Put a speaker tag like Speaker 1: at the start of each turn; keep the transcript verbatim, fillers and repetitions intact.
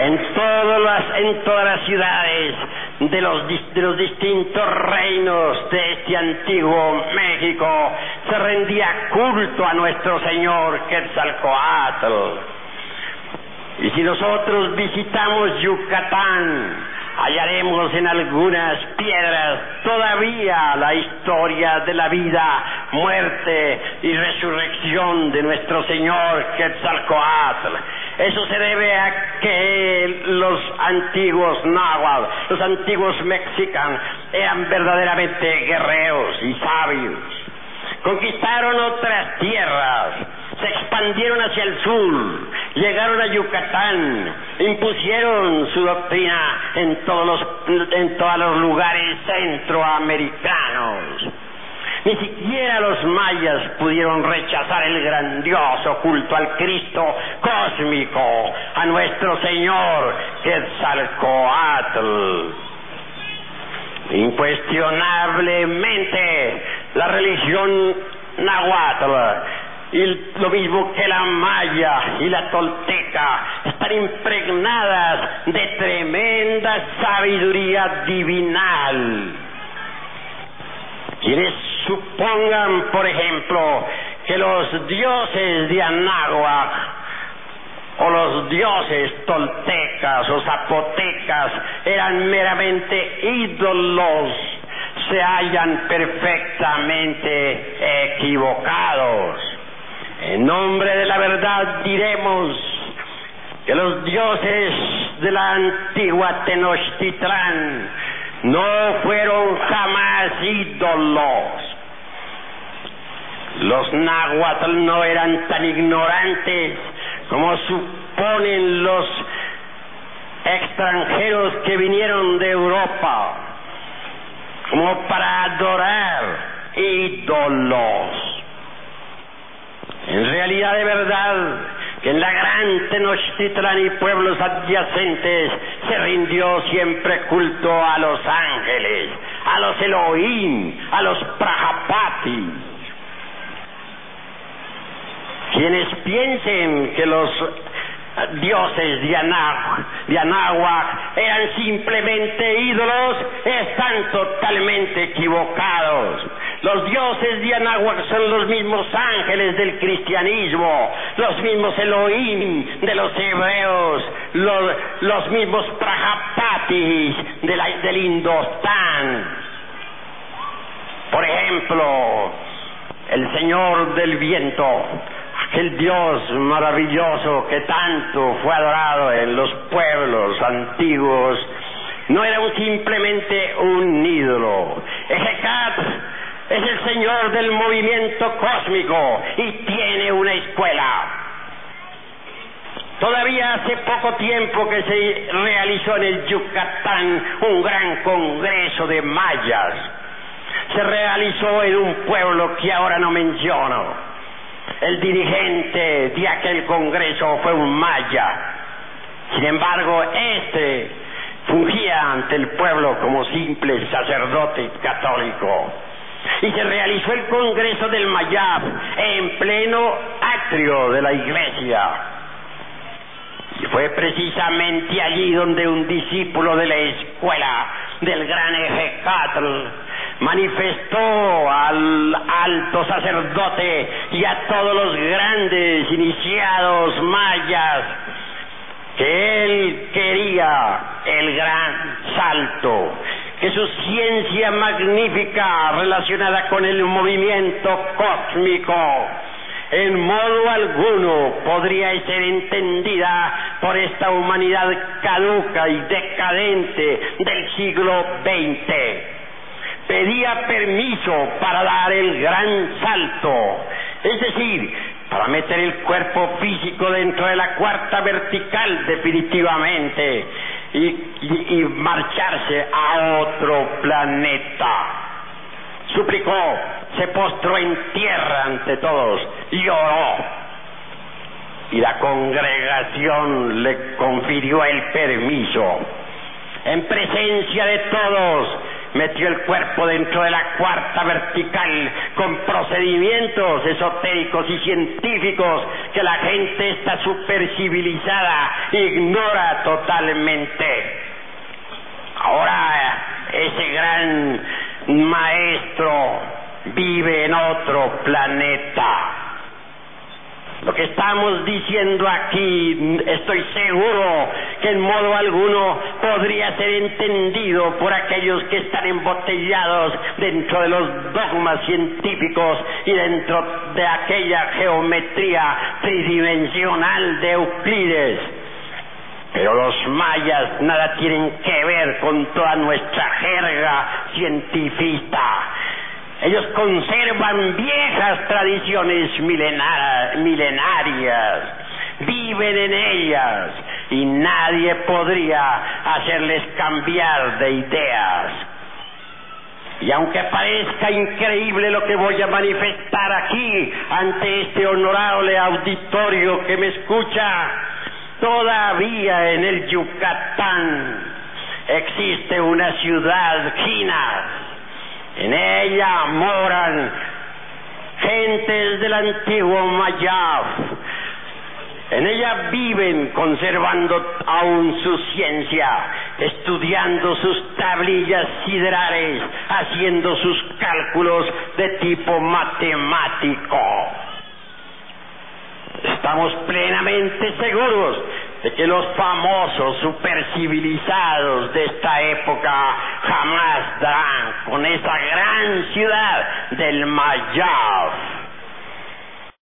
Speaker 1: En todas las, en todas las ciudades de los, de los distintos reinos de este antiguo México se rendía culto a nuestro Señor Quetzalcóatl. Y si nosotros visitamos Yucatán, hallaremos en algunas piedras todavía la historia de la vida, muerte y resurrección de nuestro Señor Quetzalcóatl. Eso se debe a que los antiguos náhuatl, los antiguos mexicanos, eran verdaderamente guerreros y sabios. Conquistaron otras tierras, se expandieron hacia el sur, llegaron a Yucatán, impusieron su doctrina en todos los, en todos los lugares centroamericanos. Ni siquiera los mayas pudieron rechazar el grandioso culto al Cristo cósmico, a nuestro Señor Quetzalcóatl. Incuestionablemente, la religión náhuatl, y lo mismo que la maya y la tolteca, están impregnadas de tremenda sabiduría divinal. Quienes supongan, por ejemplo, que los dioses de Anáhuac o los dioses toltecas o zapotecas eran meramente ídolos, se hallan perfectamente equivocados. En nombre de la verdad diremos que los dioses de la antigua Tenochtitlán no fueron jamás ídolos. Los náhuatl no eran tan ignorantes como suponen los extranjeros que vinieron de Europa, como para adorar ídolos. En realidad, de verdad, que en la gran Tenochtitlán y pueblos adyacentes se rindió siempre culto a los ángeles, a los Elohim, a los Prajapatis. Quienes piensen que los dioses de Anáhuac, de Anáhuac eran simplemente ídolos, están totalmente equivocados. Los dioses de Anáhuac son los mismos ángeles del cristianismo, los mismos Elohim de los hebreos, los, los mismos Prajapatis de la, del Indostán. Por ejemplo, el Señor del Viento, aquel Dios maravilloso que tanto fue adorado en los pueblos antiguos, no era un, simplemente un ídolo. Hecate es el Señor del movimiento cósmico y tiene una escuela. Todavía hace poco tiempo que se realizó en el Yucatán un gran congreso de mayas. Se realizó en un pueblo que ahora no menciono. El dirigente de aquel congreso fue un maya. Sin embargo, este fungía ante el pueblo como simple sacerdote católico. Y se realizó el congreso del Mayab en pleno atrio de la iglesia. Y fue precisamente allí donde un discípulo de la escuela del gran Ejecatl manifestó al alto sacerdote y a todos los grandes iniciados mayas que él quería el gran salto, que su ciencia magnífica relacionada con el movimiento cósmico en modo alguno podría ser entendida por esta humanidad caduca y decadente del siglo veinte. Pedía permiso para dar el gran salto, es decir, para meter el cuerpo físico dentro de la cuarta vertical definitivamente y, y, y marcharse a otro planeta. Suplicó, se postró en tierra ante todos y oró. Y la congregación le confirió el permiso. En presencia de todos, metió el cuerpo dentro de la cuarta vertical con procedimientos esotéricos y científicos que la gente está supercivilizada ignora totalmente. Ahora ese gran maestro vive en otro planeta. Lo que estamos diciendo aquí, estoy seguro que en modo alguno podría ser entendido por aquellos que están embotellados dentro de los dogmas científicos y dentro de aquella geometría tridimensional de Euclides. Pero los mayas nada tienen que ver con toda nuestra jerga científica. Ellos conservan viejas tradiciones milenar, milenarias, viven en ellas y nadie podría hacerles cambiar de ideas. Y aunque parezca increíble lo que voy a manifestar aquí ante este honorable auditorio que me escucha, todavía en el Yucatán existe una ciudad china. En ella moran gentes del antiguo Mayab. En ella viven conservando aún su ciencia, estudiando sus tablillas siderales, haciendo sus cálculos de tipo matemático. Estamos plenamente seguros de que los famosos supercivilizados de esta época jamás darán con esa gran ciudad del Mayab.